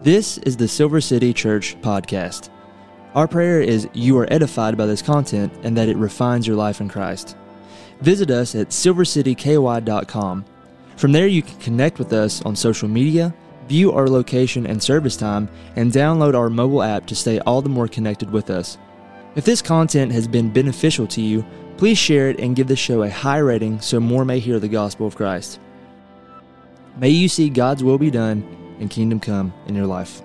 This is the Silver City Church podcast. Our prayer is you are edified by this content and that it refines your life in Christ. Visit us at silvercityky.com. From there you can connect with us on social media, view our location and service time, and download our mobile app to stay all the more connected with us. If this content has been beneficial to you, please share it and give the show a high rating so more may hear the gospel of Christ. May you see God's will be done and kingdom come in your life.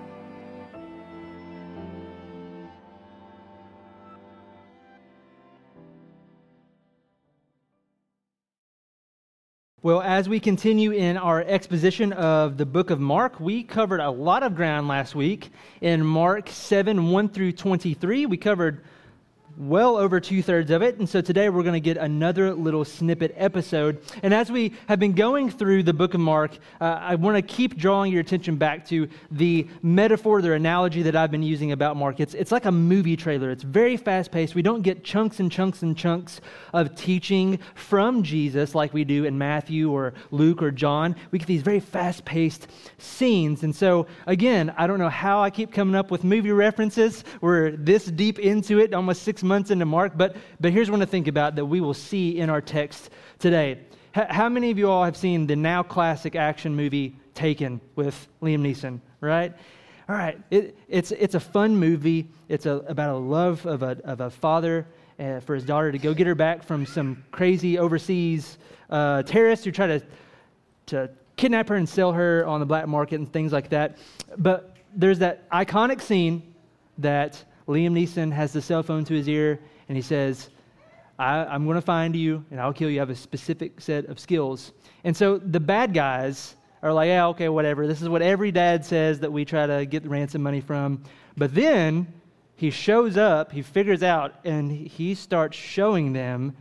Well, as we continue in our exposition of the book of Mark, we covered a lot of ground last week. In Mark 7, 1 through 23, we covered well over 2/3 of it. And so today we're going to get another little snippet episode. And as we have been going through the book of Mark, I want to keep drawing your attention back to the metaphor, the analogy that I've been using about Mark. It's like a movie trailer. It's very fast-paced. We don't get chunks and chunks and chunks of teaching from Jesus like we do in Matthew or Luke or John. We get these very fast-paced scenes. And so, again, I don't know how I keep coming up with movie references. We're this deep into it, almost 6 months into Mark, but here's one to think about that we will see in our text today. How many of you all have seen the now classic action movie Taken with Liam Neeson, right? All right, it's a fun movie. It's about a love of a father for his daughter to go get her back from some crazy overseas terrorists who try to kidnap her and sell her on the black market and things like that. But there's that iconic scene that Liam Neeson has the cell phone to his ear, and he says, I'm going to find you, and I'll kill you. I have a specific set of skills. And so the bad guys are like, yeah, okay, whatever. This is what every dad says that we try to get the ransom money from. But then he shows up, he figures out, and he starts showing them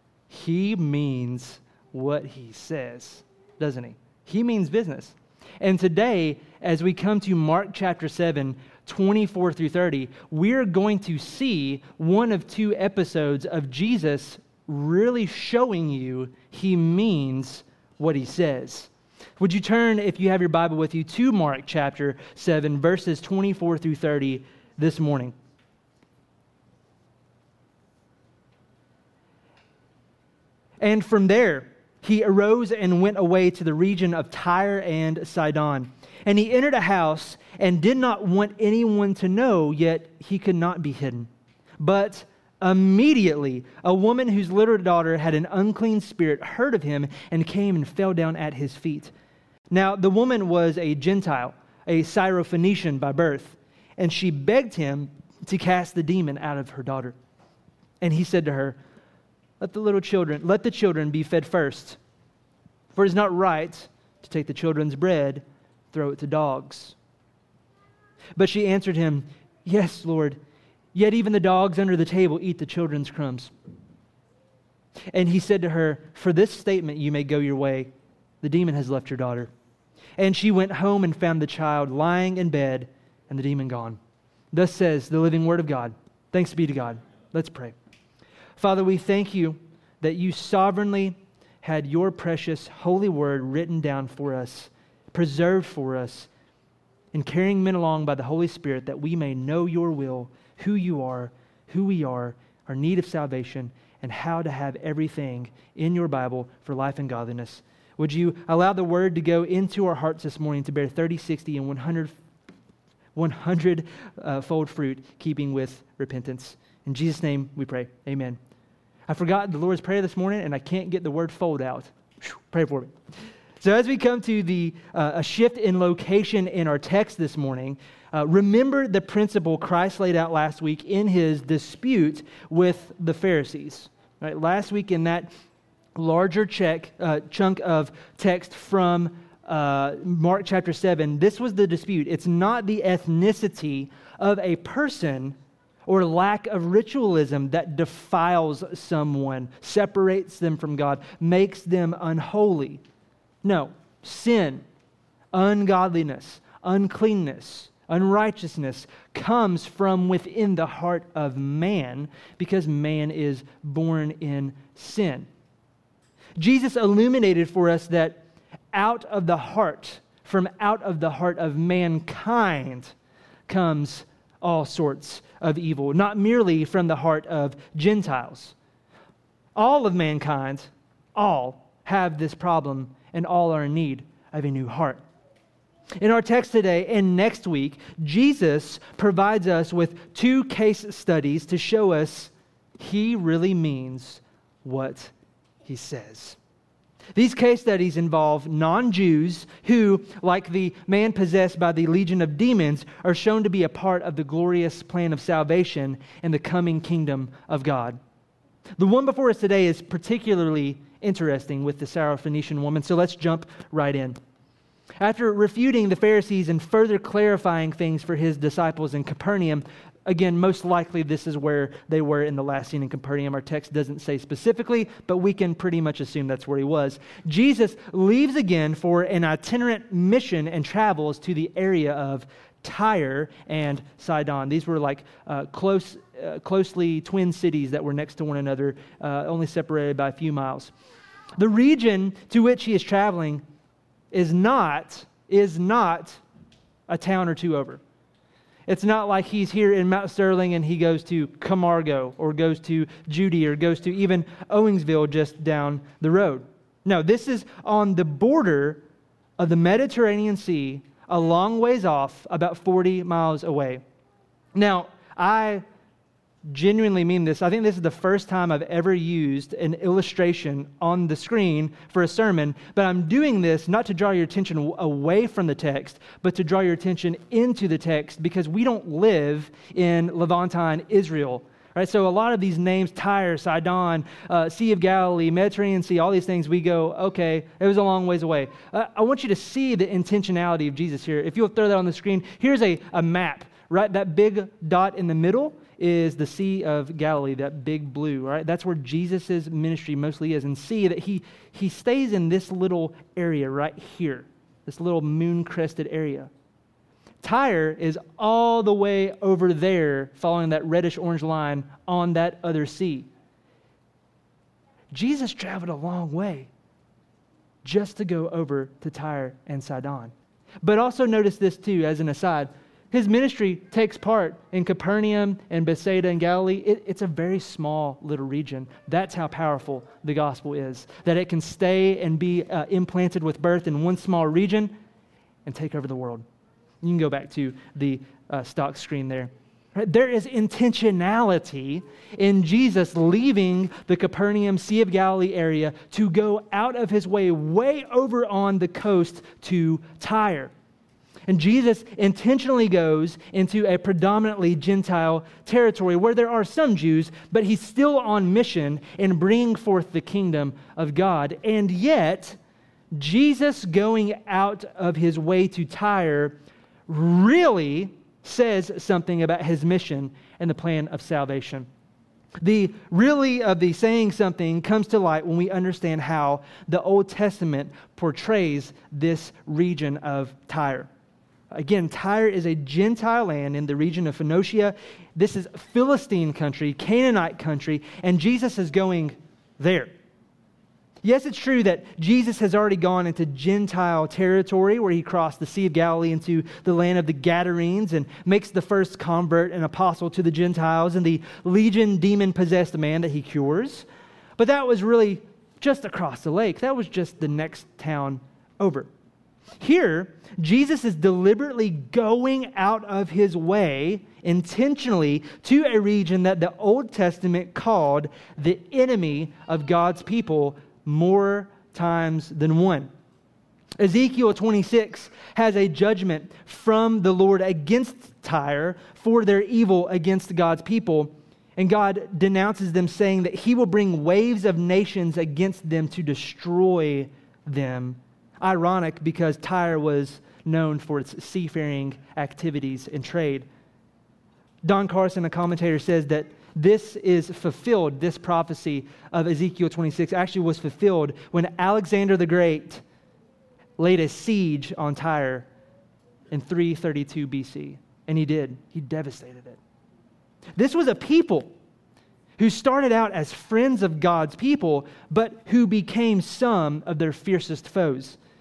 he means what he says, doesn't he? He means business. And today, as we come to Mark chapter 7, 24 through 30, we're going to see one of two episodes of Jesus really showing you he means what he says. Would you turn, if you have your Bible with you, to Mark chapter 7, verses 24 through 30 this morning. And from there, he arose and went away to the region of Tyre and Sidon. And he entered a house and did not want anyone to know, yet he could not be hidden. But immediately, a woman whose little daughter had an unclean spirit heard of him and came and fell down at his feet. Now, the woman was a Gentile, a Syrophoenician by birth, and she begged him to cast the demon out of her daughter. And he said to her, Let the children be fed first, for it is not right to take the children's bread, throw it to dogs. But she answered him, Yes, Lord, yet even the dogs under the table eat the children's crumbs. And he said to her, For this statement you may go your way. The demon has left your daughter. And she went home and found the child lying in bed and the demon gone. Thus says the living word of God. Thanks be to God. Let's pray. Father, we thank you that you sovereignly had your precious holy word written down for us, preserved for us, and carrying men along by the Holy Spirit that we may know your will, who you are, who we are, our need of salvation, and how to have everything in your Bible for life and godliness. Would you allow the word to go into our hearts this morning to bear 30, 60, and 100 fold fruit, keeping with repentance. In Jesus' name we pray. Amen. I forgot the Lord's Prayer this morning, and I can't get the word fold out. Pray for me. So as we come to a shift in location in our text this morning, remember the principle Christ laid out last week in his dispute with the Pharisees. Right? Last week in that larger chunk of text from Mark chapter 7, this was the dispute. It's not the ethnicity of a person or lack of ritualism that defiles someone, separates them from God, makes them unholy. No, sin, ungodliness, uncleanness, unrighteousness comes from within the heart of man because man is born in sin. Jesus illuminated for us that out of the heart from out of the heart of mankind comes all sorts of evil, not merely from the heart of Gentiles. All of mankind, all have this problem, and all are in need of a new heart. In our text today and next week, Jesus provides us with two case studies to show us he really means what he says. These case studies involve non-Jews who, like the man possessed by the legion of demons, are shown to be a part of the glorious plan of salvation and the coming kingdom of God. The one before us today is particularly interesting with the Syrophoenician woman, so let's jump right in. After refuting the Pharisees and further clarifying things for his disciples in Capernaum, again, most likely this is where they were in the last scene in Capernaum. Our text doesn't say specifically, but we can pretty much assume that's where he was. Jesus leaves again for an itinerant mission and travels to the area of Tyre and Sidon. These were like closely twin cities that were next to one another, only separated by a few miles. The region to which he is traveling is not a town or two over. It's not like he's here in Mount Sterling and he goes to Camargo or goes to Judy or goes to even Owingsville just down the road. No, this is on the border of the Mediterranean Sea, a long ways off, about 40 miles away. Now, I genuinely mean this. I think this is the first time I've ever used an illustration on the screen for a sermon, but I'm doing this not to draw your attention away from the text, but to draw your attention into the text, because we don't live in Levantine Israel. Right? So a lot of these names, Tyre, Sidon, Sea of Galilee, Mediterranean Sea, all these things, we go, okay, it was a long ways away. I want you to see the intentionality of Jesus here. If you'll throw that on the screen, here's a map, right? That big dot in the middle is the Sea of Galilee, that big blue, right? That's where Jesus' ministry mostly is. And see that he stays in this little area right here, this little moon-crested area. Tyre is all the way over there, following that reddish-orange line on that other sea. Jesus traveled a long way just to go over to Tyre and Sidon. But also notice this too, as an aside. His ministry takes part in Capernaum and Bethsaida and Galilee. It's a very small little region. That's how powerful the gospel is, that it can stay and be implanted with birth in one small region and take over the world. You can go back to the stock screen there. Right? There is intentionality in Jesus leaving the Capernaum Sea of Galilee area to go out of his way over on the coast to Tyre. And Jesus intentionally goes into a predominantly Gentile territory where there are some Jews, but he's still on mission in bringing forth the kingdom of God. And yet, Jesus going out of his way to Tyre really says something about his mission and the plan of salvation. The really of the saying something comes to light when we understand how the Old Testament portrays this region of Tyre. Again, Tyre is a Gentile land in the region of Phoenicia. This is Philistine country, Canaanite country, and Jesus is going there. Yes, it's true that Jesus has already gone into Gentile territory where he crossed the Sea of Galilee into the land of the Gadarenes and makes the first convert and apostle to the Gentiles and the legion demon-possessed man that he cures. But that was really just across the lake. That was just the next town over. Here, Jesus is deliberately going out of his way intentionally to a region that the Old Testament called the enemy of God's people more times than one. Ezekiel 26 has a judgment from the Lord against Tyre for their evil against God's people. And God denounces them, saying that he will bring waves of nations against them to destroy them. Ironic, because Tyre was known for its seafaring activities and trade. Don Carson, a commentator, says that this is fulfilled, this prophecy of Ezekiel 26 actually was fulfilled when Alexander the Great laid a siege on Tyre in 332 BC. And he did. He devastated it. This was a people who started out as friends of God's people, but who became some of their fiercest foes.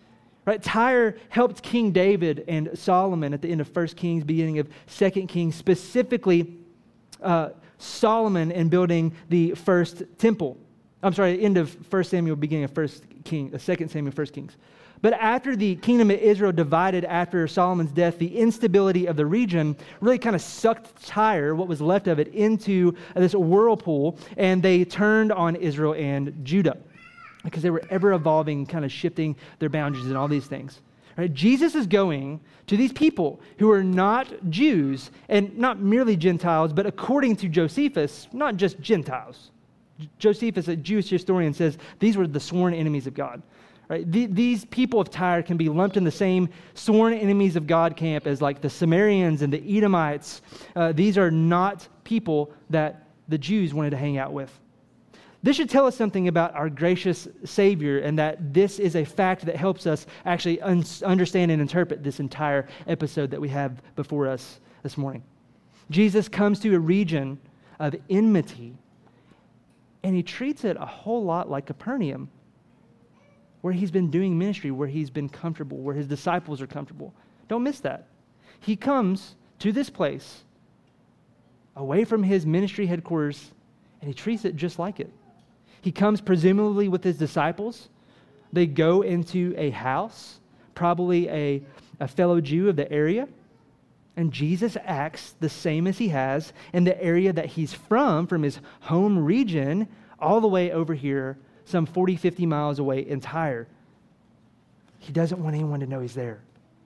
Right? Tyre helped King David and Solomon at the end of 1 Kings, beginning of 2 Kings, specifically Solomon in building the first temple. End of 1 Samuel, beginning of 2 Samuel, 1 Kings. But after the kingdom of Israel divided after Solomon's death, the instability of the region really kind of sucked Tyre, what was left of it, into this whirlpool, and they turned on Israel and Judah because they were ever evolving, kind of shifting their boundaries and all these things. Right? Jesus is going to these people who are not Jews and not merely Gentiles, but according to Josephus, not just Gentiles. Josephus, a Jewish historian, says these were the sworn enemies of God. Right? These people of Tyre can be lumped in the same sworn enemies of God camp as like the Samaritans and the Edomites. These are not people that the Jews wanted to hang out with. This should tell us something about our gracious Savior, and that this is a fact that helps us actually understand and interpret this entire episode that we have before us this morning. Jesus comes to a region of enmity, and he treats it a whole lot like Capernaum, where he's been doing ministry, where he's been comfortable, where his disciples are comfortable. Don't miss that. He comes to this place away from his ministry headquarters, and he treats it just like it. He comes presumably with his disciples. They go into a house, probably a fellow Jew of the area, and Jesus acts the same as he has in the area that he's from his home region, all the way over here, some 40, 50 miles away in Tyre. He doesn't want anyone to know he's there.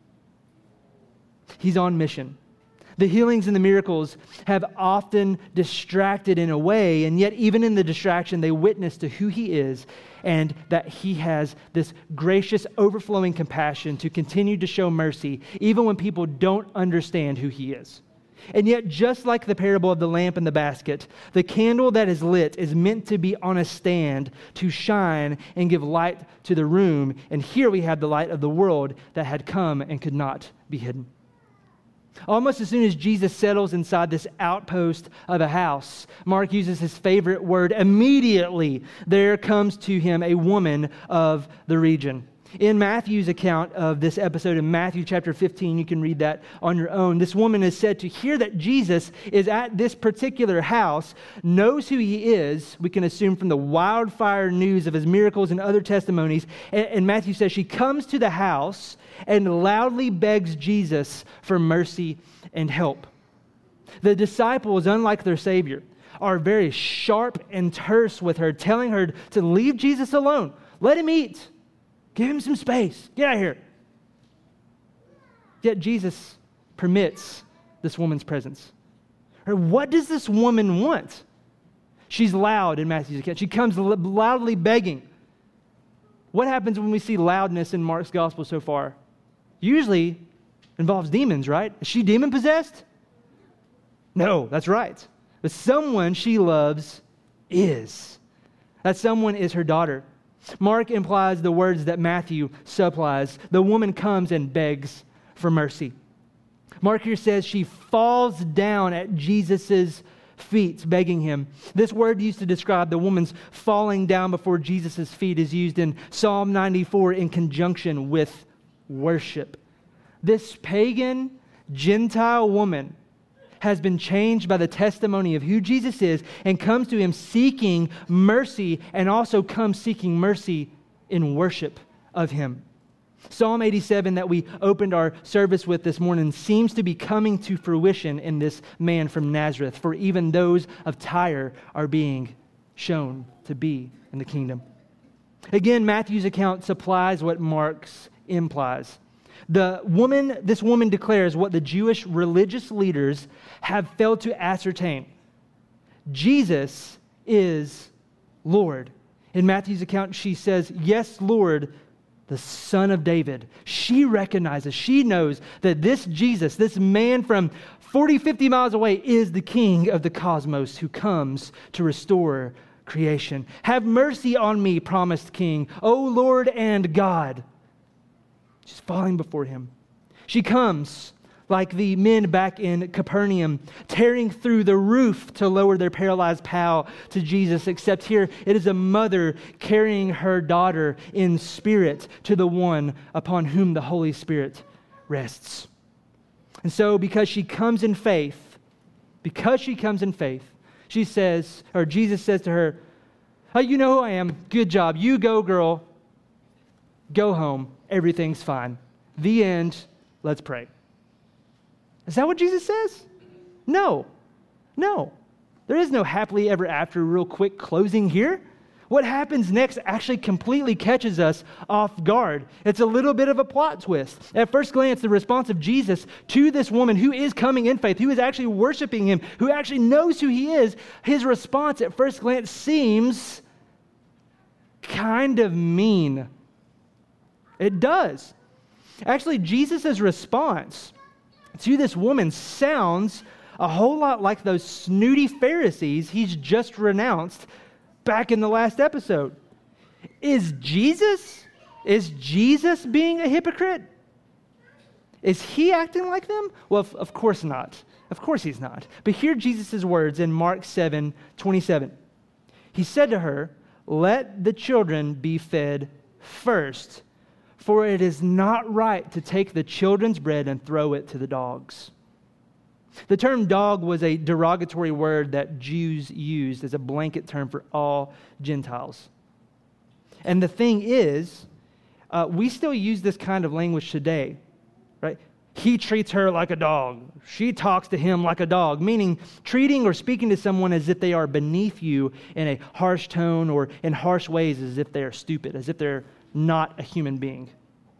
He's on mission. The healings and the miracles have often distracted in a way, and yet even in the distraction, they witness to who he is and that he has this gracious, overflowing compassion to continue to show mercy, even when people don't understand who he is. And yet, just like the parable of the lamp and the basket, the candle that is lit is meant to be on a stand to shine and give light to the room. And here we have the light of the world that had come and could not be hidden. Almost as soon as Jesus settles inside this outpost of a house, Mark uses his favorite word, immediately there comes to him a woman of the region. In Matthew's account of this episode in Matthew chapter 15, you can read that on your own. This woman is said to hear that Jesus is at this particular house, knows who he is, we can assume from the wildfire news of his miracles and other testimonies. And Matthew says she comes to the house and loudly begs Jesus for mercy and help. The disciples, unlike their Savior, are very sharp and terse with her, telling her to leave Jesus alone. Let him eat. Give him some space. Get out of here. Yet Jesus permits this woman's presence. What does this woman want? She's loud in Matthew's account. She comes loudly begging. What happens when we see loudness in Mark's gospel so far? Usually involves demons, right? Is she demon-possessed? No, that's right. But someone she loves is. That someone is her daughter. Mark implies the words that Matthew supplies. The woman comes and begs for mercy. Mark here says she falls down at Jesus' feet, begging him. This word used to describe the woman's falling down before Jesus' feet is used in Psalm 94 in conjunction with worship. This pagan, Gentile woman has been changed by the testimony of who Jesus is and comes to him seeking mercy, and also comes seeking mercy in worship of him. Psalm 87 that we opened our service with this morning seems to be coming to fruition in this man from Nazareth, for even those of Tyre are being shown to be in the kingdom. Again, Matthew's account supplies what Mark's implies. This woman declares what the Jewish religious leaders have failed to ascertain. Jesus is Lord. In Matthew's account, she says, "Yes, Lord, the Son of David." She recognizes, she knows that this Jesus, this man from 40, 50 miles away, is the King of the cosmos who comes to restore creation. "Have mercy on me," promised King, "O Lord and God." She's falling before him. She comes like the men back in Capernaum, tearing through the roof to lower their paralyzed pal to Jesus, except here it is a mother carrying her daughter in spirit to the one upon whom the Holy Spirit rests. And so because she comes in faith, she says, or Jesus says to her, "Oh, you know who I am. Good job. You go, girl. Go home. Everything's fine. The end. Let's pray." Is that what Jesus says? No. There is no happily ever after real quick closing here. What happens next actually completely catches us off guard. It's a little bit of a plot twist. At first glance, the response of Jesus to this woman who is coming in faith, who is actually worshiping him, who actually knows who he is, his response at first glance seems kind of mean. It does. Actually, Jesus' response to this woman sounds a whole lot like those snooty Pharisees he's just renounced back in the last episode. Is Jesus being a hypocrite? Is he acting like them? Well, of course not. Of course he's not. But hear Jesus' words in Mark 7:27. He said to her, "Let the children be fed first, for it is not right to take the children's bread and throw it to the dogs." The term dog was a derogatory word that Jews used as a blanket term for all Gentiles. And the thing is, we still use this kind of language today, right? He treats her like a dog. She talks to him like a dog, meaning treating or speaking to someone as if they are beneath you in a harsh tone or in harsh ways, as if they are stupid, as if they're not a human being.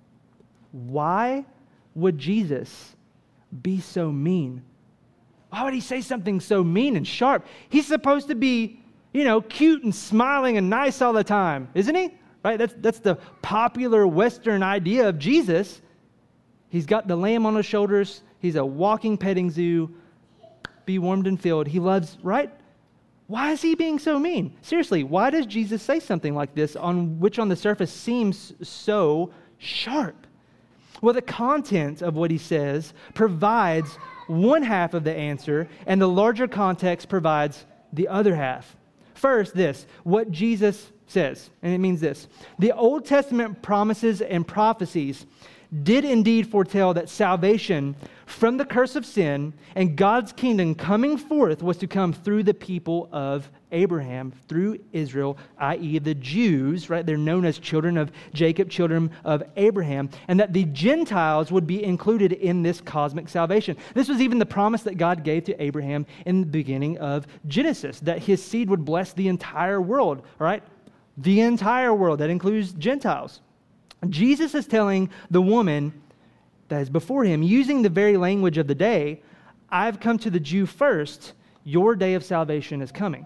Why would Jesus be so mean? Why would he say something so mean and sharp? He's supposed to be, cute and smiling and nice all the time, isn't he? Right? That's the popular Western idea of Jesus. He's got the lamb on his shoulders. He's a walking petting zoo. Be warmed and filled. He loves, right? Why is he being so mean? Seriously, why does Jesus say something like this, which on the surface seems so sharp? Well, the content of what he says provides one half of the answer, and the larger context provides the other half. First, what Jesus says, and it means this: the Old Testament promises and prophecies did indeed foretell that salvation from the curse of sin and God's kingdom coming forth was to come through the people of Abraham, through Israel, i.e. the Jews, right? They're known as children of Jacob, children of Abraham, and that the Gentiles would be included in this cosmic salvation. This was even the promise that God gave to Abraham in the beginning of Genesis, that his seed would bless the entire world, all right? The entire world, that includes Gentiles. Jesus is telling the woman that is before him, using the very language of the day, "I've come to the Jew first, your day of salvation is coming."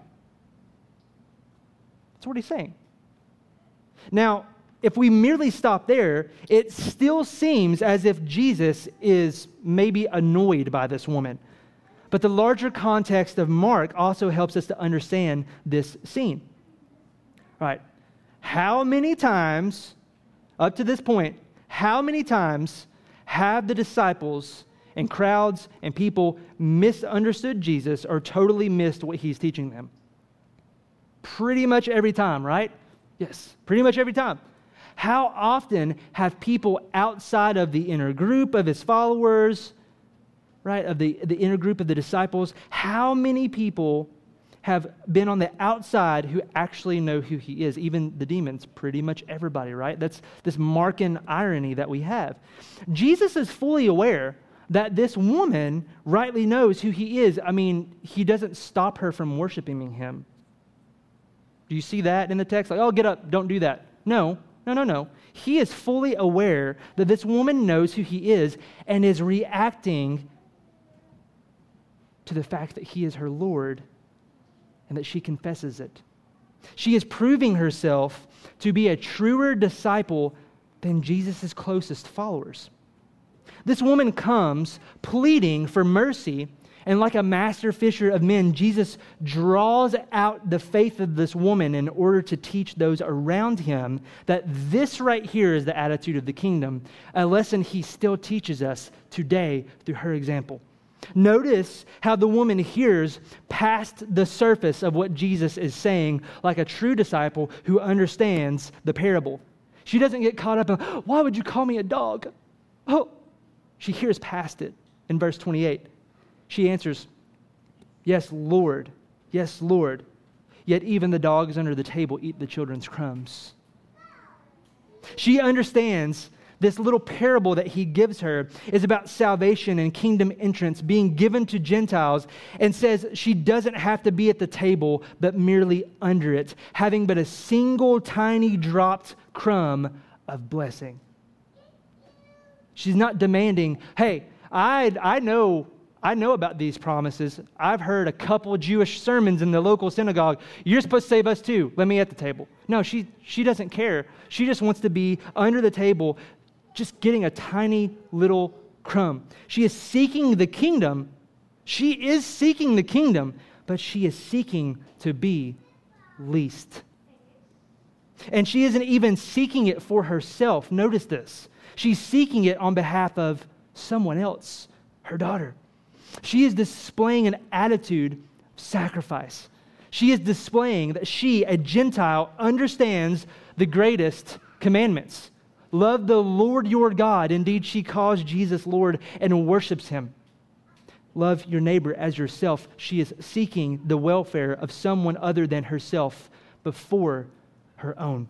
That's what he's saying. Now, if we merely stop there, it still seems as if Jesus is maybe annoyed by this woman. But the larger context of Mark also helps us to understand this scene. All right. How many times, up to this point, how many times have the disciples and crowds and people misunderstood Jesus or totally missed what he's teaching them? Pretty much every time, right? Yes, pretty much every time. How often have people outside of the inner group of his followers, right, of the inner group of the disciples, how many people have been on the outside who actually know who he is? Even the demons, pretty much everybody, right? That's this Markan irony that we have. Jesus is fully aware that this woman rightly knows who he is. I mean, he doesn't stop her from worshiping him. Do you see that in the text? Like, "Oh, get up, don't do that." No. He is fully aware that this woman knows who he is and is reacting to the fact that he is her Lord and that she confesses it. She is proving herself to be a truer disciple than Jesus' closest followers. This woman comes pleading for mercy And like a master fisher of men, Jesus draws out the faith of this woman in order to teach those around him that this right here is the attitude of the kingdom, a lesson he still teaches us today through her example. Notice how the woman hears past the surface of what Jesus is saying like a true disciple who understands the parable. She doesn't get caught up in, why would you call me a dog? Oh, she hears past it in verse 28. She answers, yes, Lord, yet even the dogs under the table eat the children's crumbs. She understands this little parable that he gives her is about salvation and kingdom entrance being given to Gentiles, and says she doesn't have to be at the table, but merely under it, having but a single tiny dropped crumb of blessing. She's not demanding, hey, I know about these promises. I've heard a couple Jewish sermons in the local synagogue. You're supposed to save us too. Let me at the table. No, she doesn't care. She just wants to be under the table, just getting a tiny little crumb. She is seeking the kingdom. She is seeking the kingdom, but she is seeking to be least. And she isn't even seeking it for herself. Notice this. She's seeking it on behalf of someone else, her daughter. She is displaying an attitude of sacrifice. She is displaying that she, a Gentile, understands the greatest commandments. Love the Lord your God. Indeed, she calls Jesus Lord and worships him. Love your neighbor as yourself. She is seeking the welfare of someone other than herself before her own.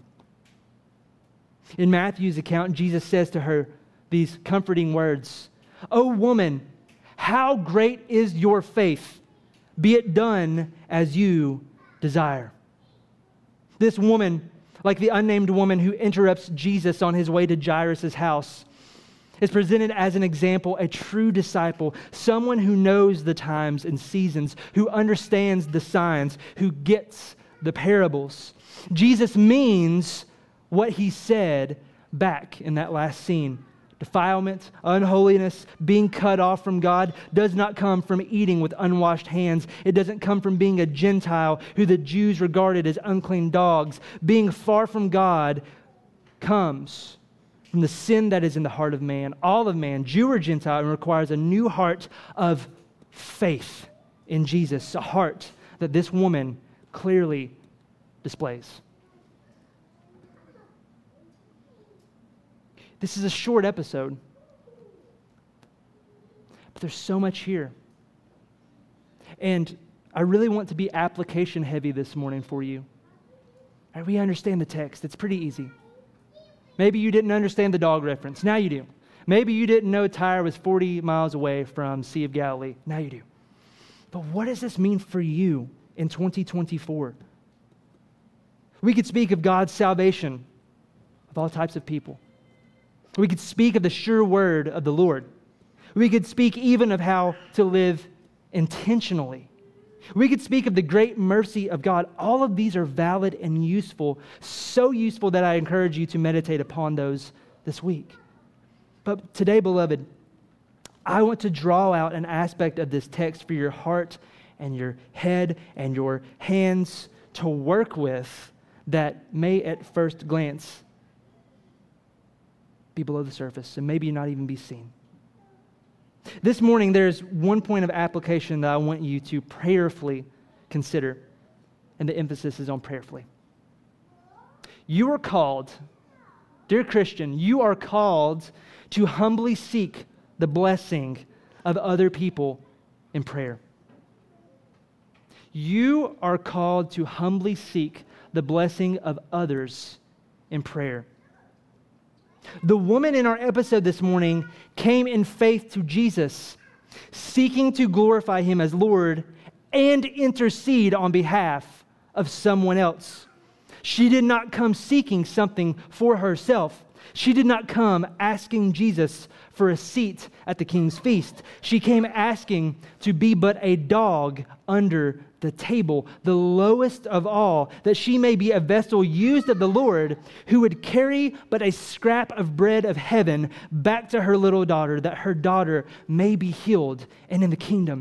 In Matthew's account, Jesus says to her these comforting words, "O woman, how great is your faith? Be it done as you desire." This woman, like the unnamed woman who interrupts Jesus on his way to Jairus' house, is presented as an example, a true disciple, someone who knows the times and seasons, who understands the signs, who gets the parables. Jesus means what he said back in that last scene. Defilement, unholiness, being cut off from God does not come from eating with unwashed hands. It doesn't come from being a Gentile who the Jews regarded as unclean dogs. Being far from God comes from the sin that is in the heart of man, all of man, Jew or Gentile, and requires a new heart of faith in Jesus, a heart that this woman clearly displays. This is a short episode, but there's so much here. And I really want to be application heavy this morning for you. We understand the text. It's pretty easy. Maybe you didn't understand the dog reference. Now you do. Maybe you didn't know Tyre was 40 miles away from Sea of Galilee. Now you do. But what does this mean for you in 2024? We could speak of God's salvation of all types of people. We could speak of the sure word of the Lord. We could speak even of how to live intentionally. We could speak of the great mercy of God. All of these are valid and useful, so useful that I encourage you to meditate upon those this week. But today, beloved, I want to draw out an aspect of this text for your heart and your head and your hands to work with that may at first glance be below the surface and maybe not even be seen. This morning, there's one point of application that I want you to prayerfully consider, and the emphasis is on prayerfully. You are called, dear Christian, you are called to humbly seek the blessing of other people in prayer. You are called to humbly seek the blessing of others in prayer. The woman in our episode this morning came in faith to Jesus, seeking to glorify him as Lord and intercede on behalf of someone else. She did not come seeking something for herself. She did not come asking Jesus for a seat at the king's feast. She came asking to be but a dog under the table, the lowest of all, that she may be a vessel used of the Lord who would carry but a scrap of bread of heaven back to her little daughter, that her daughter may be healed and in the kingdom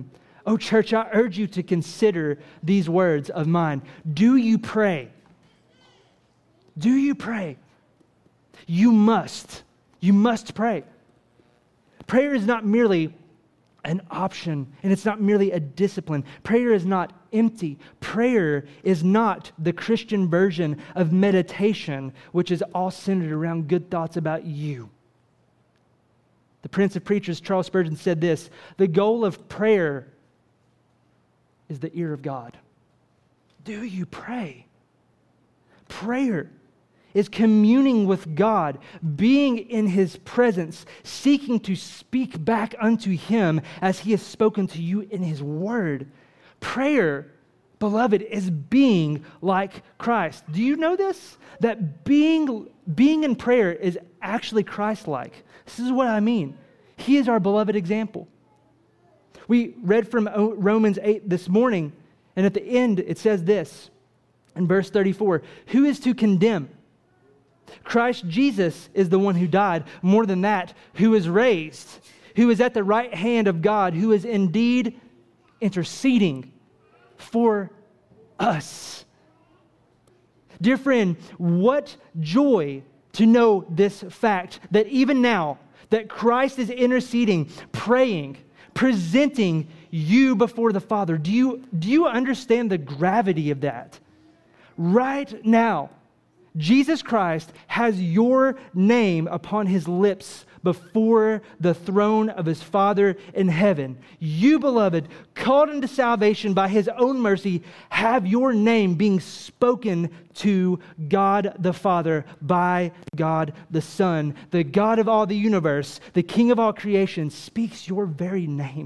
Oh, church, I urge you to consider these words of mine. Do you pray? Do you pray? You must. You must pray. Prayer is not merely an option, and it's not merely a discipline. Prayer is not empty. Prayer is not the Christian version of meditation, which is all centered around good thoughts about you. The Prince of Preachers, Charles Spurgeon, said this: the goal of prayer is the ear of God. Do you pray? Prayer is communing with God, being in His presence, seeking to speak back unto Him as He has spoken to you in His Word. Prayer, beloved, is being like Christ. Do you know this? That being in prayer is actually Christ-like. This is what I mean. He is our beloved example. We read from Romans 8 this morning, and at the end it says this in verse 34, who is to condemn? Christ Jesus is the one who died. More than that, who is raised, who is at the right hand of God, who is indeed interceding for us. Dear friend, what joy to know this fact that even now that Christ is interceding, praying, presenting you before the Father. Do you understand the gravity of that? Right now, Jesus Christ has your name upon His lips before the throne of His Father in heaven. You, beloved, called into salvation by His own mercy, have your name being spoken to God the Father by God the Son. The God of all the universe, the King of all creation, speaks your very name.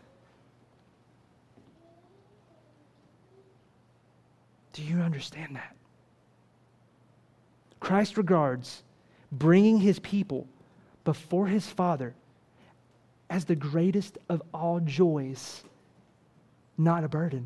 Do you understand that? Christ regards bringing His people before His Father as the greatest of all joys, not a burden.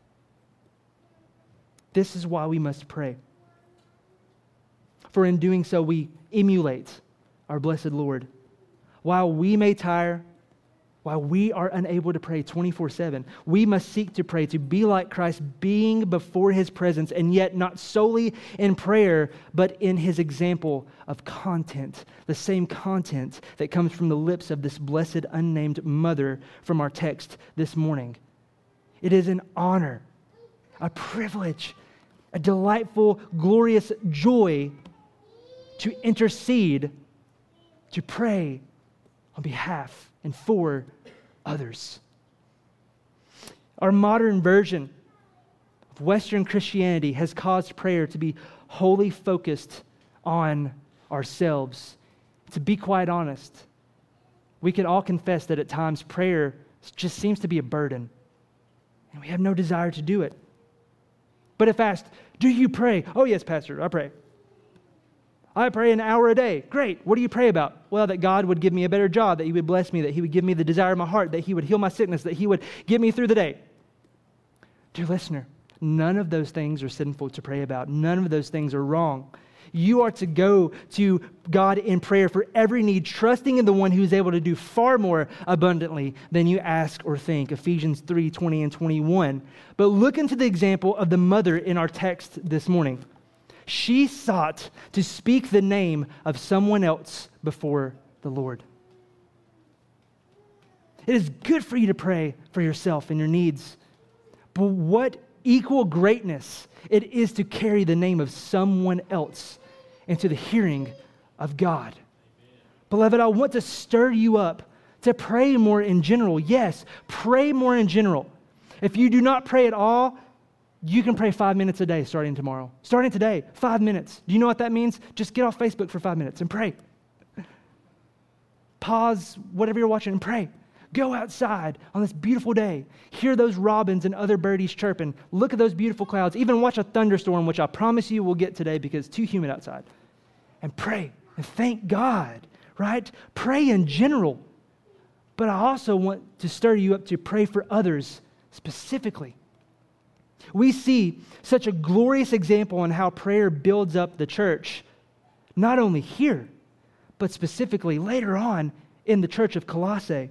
This is why we must pray. For in doing so, we emulate our blessed Lord. While we may tire, while we are unable to pray 24/7, we must seek to pray, to be like Christ, being before His presence, and yet not solely in prayer, but in His example of content, the same content that comes from the lips of this blessed unnamed mother from our text this morning. It is an honor, a privilege, a delightful, glorious joy to intercede, to pray on behalf and for others. Our modern version of Western Christianity has caused prayer to be wholly focused on ourselves. To be quite honest, we can all confess that at times prayer just seems to be a burden, and we have no desire to do it. But if asked, do you pray? Oh yes, Pastor, I pray. I pray an hour a day. Great. What do you pray about? Well, that God would give me a better job, that He would bless me, that He would give me the desire of my heart, that He would heal my sickness, that He would get me through the day. Dear listener, none of those things are sinful to pray about. None of those things are wrong. You are to go to God in prayer for every need, trusting in the one who is able to do far more abundantly than you ask or think. Ephesians 3:20 and 21. But look into the example of the mother in our text this morning. She sought to speak the name of someone else before the Lord. It is good for you to pray for yourself and your needs, but what equal greatness it is to carry the name of someone else into the hearing of God. Beloved, I want to stir you up to pray more in general. Yes, pray more in general. If you do not pray at all, you can pray 5 minutes a day starting tomorrow. Starting today, 5 minutes. Do you know what that means? Just get off Facebook for 5 minutes and pray. Pause whatever you're watching and pray. Go outside on this beautiful day. Hear those robins and other birdies chirping. Look at those beautiful clouds. Even watch a thunderstorm, which I promise you we'll get today because it's too humid outside. And pray and thank God, right? Pray in general. But I also want to stir you up to pray for others specifically. We see such a glorious example on how prayer builds up the church, not only here, but specifically later on in the church of Colossae.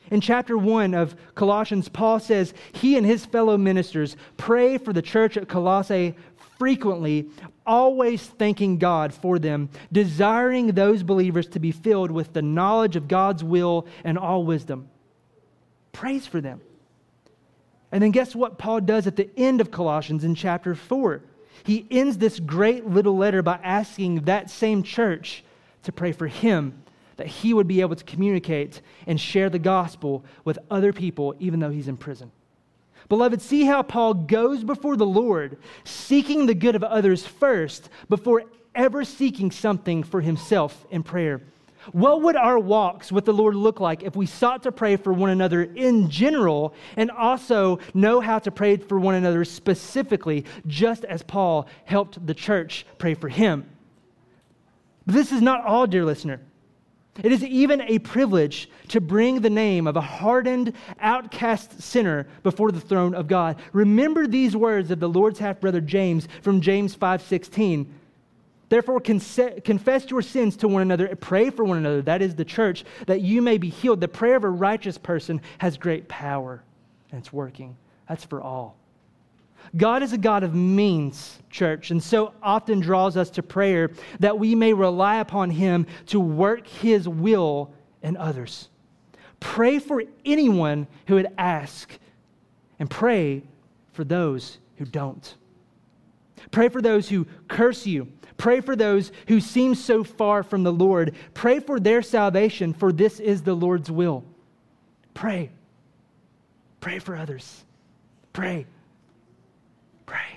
In chapter 1 of Colossians, Paul says he and his fellow ministers pray for the church at Colossae frequently, always thanking God for them, desiring those believers to be filled with the knowledge of God's will and all wisdom. Prays for them. And then guess what Paul does at the end of Colossians in chapter 4? He ends this great little letter by asking that same church to pray for him, that he would be able to communicate and share the gospel with other people, even though he's in prison. Beloved, see how Paul goes before the Lord, seeking the good of others first, before ever seeking something for himself in prayer. What would our walks with the Lord look like if we sought to pray for one another in general and also know how to pray for one another specifically, just as Paul helped the church pray for him? But this is not all, dear listener. It is even a privilege to bring the name of a hardened, outcast sinner before the throne of God. Remember these words of the Lord's half-brother James from James 5:16. Therefore, confess your sins to one another, pray for one another, that is the church, that you may be healed. The prayer of a righteous person has great power, and it's working. That's for all. God is a God of means, church, and so often draws us to prayer that we may rely upon Him to work His will in others. Pray for anyone who would ask, and pray for those who don't. Pray for those who curse you. Pray for those who seem so far from the Lord. Pray for their salvation, for this is the Lord's will. Pray. Pray for others. Pray. Pray.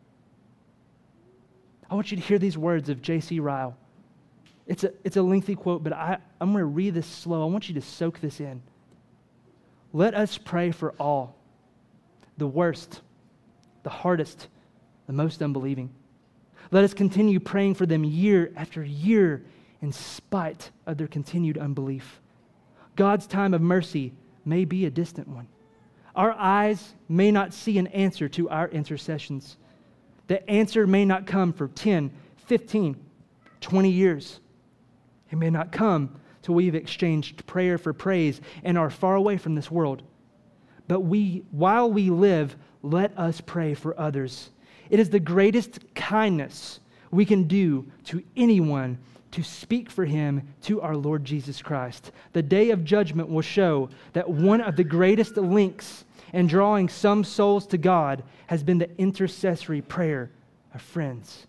I want you to hear these words of J.C. Ryle. It's a lengthy quote, but I'm going to read this slow. I want you to soak this in. Let us pray for all, the worst, the hardest, the most unbelieving. Let us continue praying for them year after year in spite of their continued unbelief. God's time of mercy may be a distant one. Our eyes may not see an answer to our intercessions. The answer may not come for 10, 15, 20 years. It may not come till we've exchanged prayer for praise and are far away from this world. But while we live, let us pray for others. It is the greatest kindness we can do to anyone to speak for him to our Lord Jesus Christ. The day of judgment will show that one of the greatest links in drawing some souls to God has been the intercessory prayer of friends.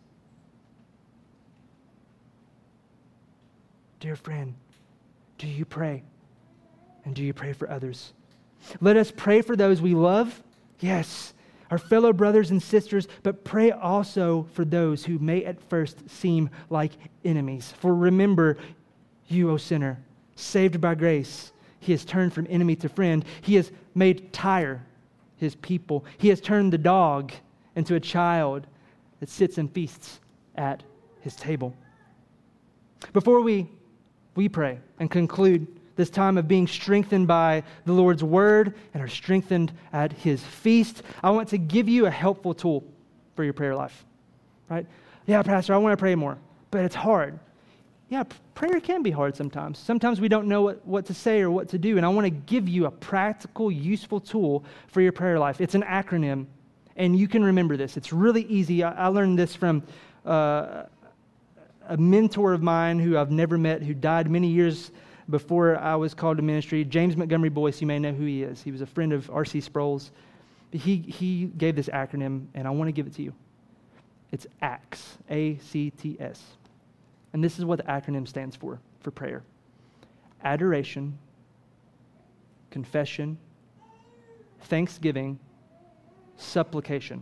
Dear friend, do you pray? And do you pray for others? Let us pray for those we love, yes, our fellow brothers and sisters, but pray also for those who may at first seem like enemies. For remember, you, O sinner, saved by grace, He has turned from enemy to friend. He has made Tyre His people. He has turned the dog into a child that sits and feasts at His table. Before we pray and conclude this time of being strengthened by the Lord's word and are strengthened at His feast, I want to give you a helpful tool for your prayer life. Right? Yeah, Pastor, I want to pray more, but it's hard. Yeah, prayer can be hard sometimes. Sometimes we don't know what to say or what to do, and I want to give you a practical, useful tool for your prayer life. It's an acronym, and you can remember this. It's really easy. I learned this from a mentor of mine who I've never met, who died many years before I was called to ministry. James Montgomery Boyce, you may know who he is. He was a friend of R.C. Sproul's. He gave this acronym, and I want to give it to you. It's ACTS, A-C-T-S. And this is what the acronym stands for prayer. Adoration, confession, thanksgiving, supplication.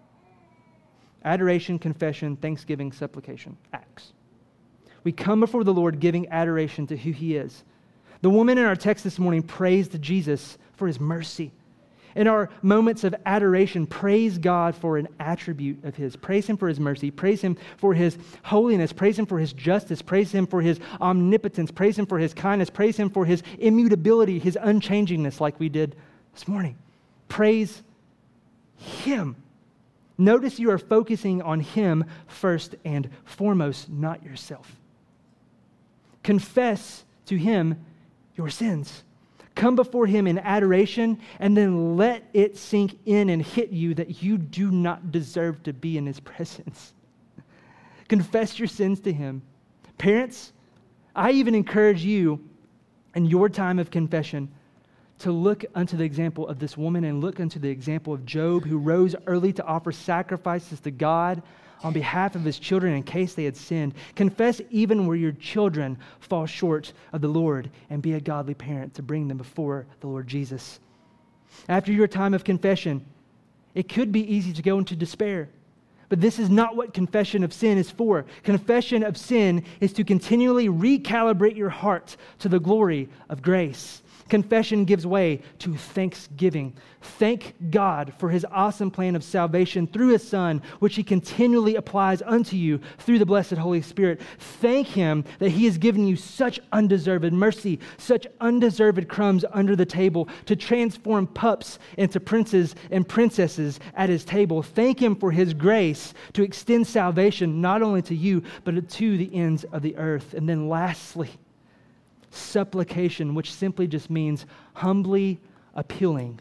Adoration, confession, thanksgiving, supplication. ACTS. We come before the Lord giving adoration to who He is. The woman in our text this morning praised Jesus for His mercy. In our moments of adoration, praise God for an attribute of His. Praise Him for His mercy. Praise Him for His holiness. Praise Him for His justice. Praise Him for His omnipotence. Praise Him for His kindness. Praise Him for His immutability, His unchangingness, like we did this morning. Praise Him. Notice you are focusing on Him first and foremost, not yourself. Confess to Him your sins. Come before him in adoration, and then let it sink in and hit you that you do not deserve to be in his presence. Confess your sins to him. Parents, I even encourage you in your time of confession to look unto the example of this woman and look unto the example of Job, who rose early to offer sacrifices to God on behalf of his children in case they had sinned. Confess even where your children fall short of the Lord, and be a godly parent to bring them before the Lord Jesus. After your time of confession, it could be easy to go into despair. But this is not what confession of sin is for. Confession of sin is to continually recalibrate your heart to the glory of grace. Confession gives way to thanksgiving. Thank God for his awesome plan of salvation through his Son, which he continually applies unto you through the blessed Holy Spirit. Thank him that he has given you such undeserved mercy, such undeserved crumbs under the table to transform pups into princes and princesses at his table. Thank him for his grace to extend salvation not only to you, but to the ends of the earth. And then lastly, supplication, which simply just means humbly appealing.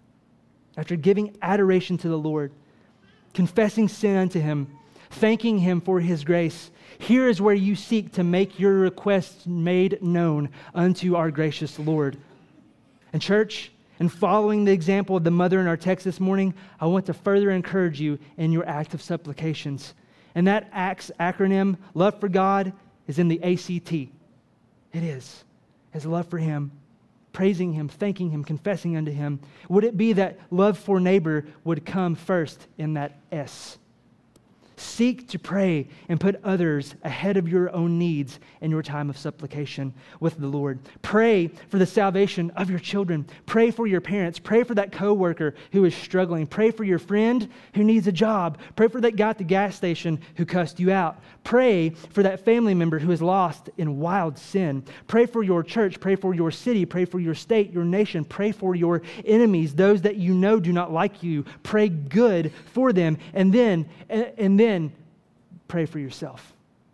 After giving adoration to the Lord, confessing sin unto him, thanking him for his grace, here is where you seek to make your requests made known unto our gracious Lord. And church, in following the example of the mother in our text this morning, I want to further encourage you in your act of supplications. And that ACTS acronym, Love for God, is in the ACT. It is. His love for him, praising him, thanking him, confessing unto him. Would it be that love for neighbor would come first in that S? Seek to pray and put others ahead of your own needs in your time of supplication with the Lord. Pray for the salvation of your children. Pray for your parents. Pray for that coworker who is struggling. Pray for your friend who needs a job. Pray for that guy at the gas station who cussed you out. Pray for that family member who is lost in wild sin. Pray for your church. Pray for your city. Pray for your state, your nation. Pray for your enemies, those that you know do not like you. Pray good for them, and then pray for yourself.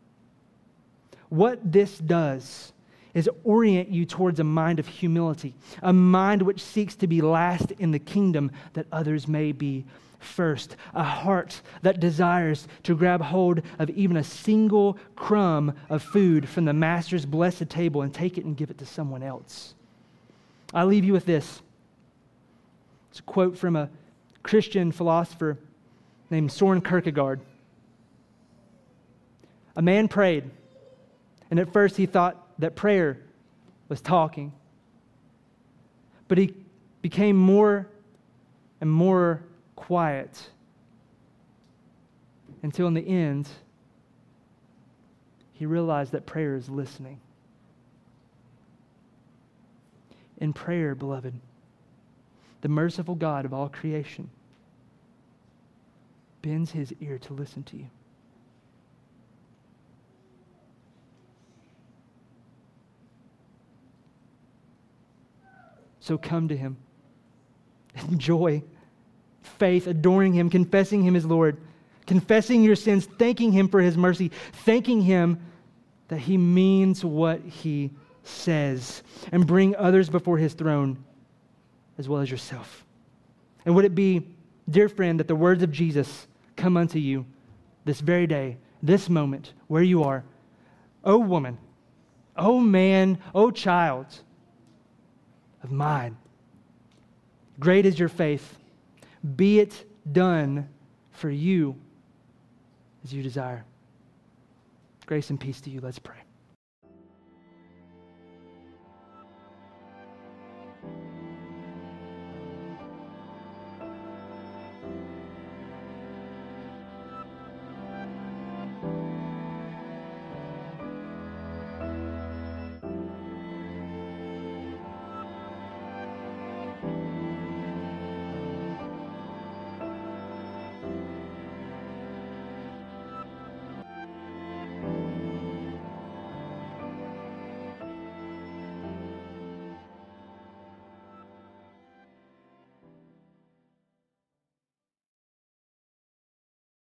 What this does is orient you towards a mind of humility, a mind which seeks to be last in the kingdom that others may be first, a heart that desires to grab hold of even a single crumb of food from the master's blessed table and take it and give it to someone else. I'll leave you with this. It's a quote from a Christian philosopher named Soren Kierkegaard. A man prayed, and at first he thought that prayer was talking. But he became more and more quiet until in the end, he realized that prayer is listening. In prayer, beloved, the merciful God of all creation bends his ear to listen to you. So come to him. Enjoy faith, adoring him, confessing him as Lord, confessing your sins, thanking him for his mercy, thanking him that he means what he says, and bring others before his throne as well as yourself. And would it be, dear friend, that the words of Jesus come unto you this very day, this moment, where you are. O woman, O man, O child of mine, great is your faith. Be it done for you as you desire. Grace and peace to you. Let's pray.